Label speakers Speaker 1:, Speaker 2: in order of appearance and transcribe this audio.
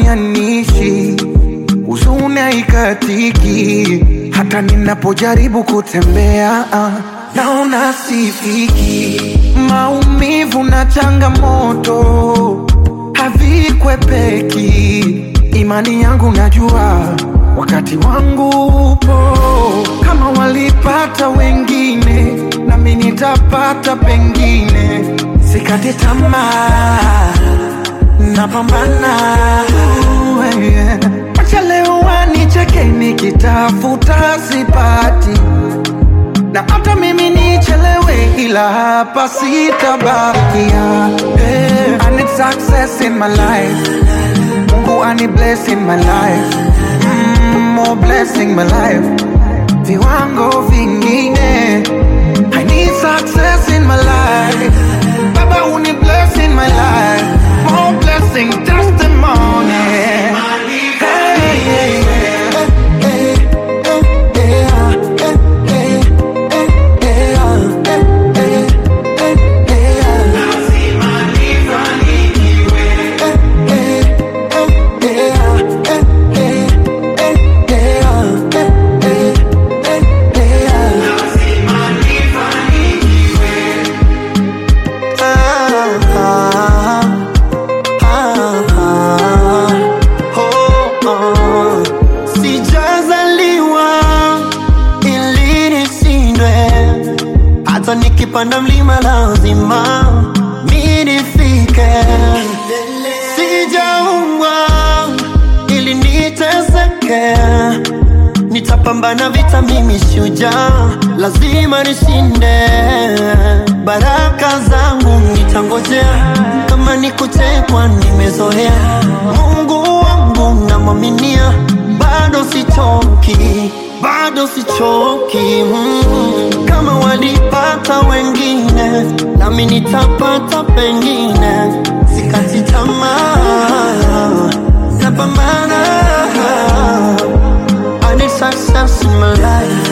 Speaker 1: inanifanya niishi, huzuni haikatiki. Hata ninapojaribu kutembea naona sifiki. Maumivu na changamoto havikwepeki. Imani yangu najua wakati wangu upo. Kama walipata wengine, nami nitapata pengine. Sikate tamaa, napambana. Acha leo wanicheke nikitafuta sipati, na hata mimi nichelewe ila hapa sitabakia. I need success in my life, Mungu ani bless in my life, more blessing my life, viwango vingine. I need success in my life, Baba uni bless in my life, more blessing, testimony.
Speaker 2: Nikipanda mlima lazima mimi nifike. Sijaumbwa ili niteseke, nitapambana vita, mimi shujaa, lazima nishinde. Baraka zangu nitangojea, kama nikutekwa nimezoea. Mungu wangu namwaminia, bado sichoki, bado sichoki. Kama walipata wengine, nami nitapata pengine. Sikati tamaa, napambana. I need success in my life,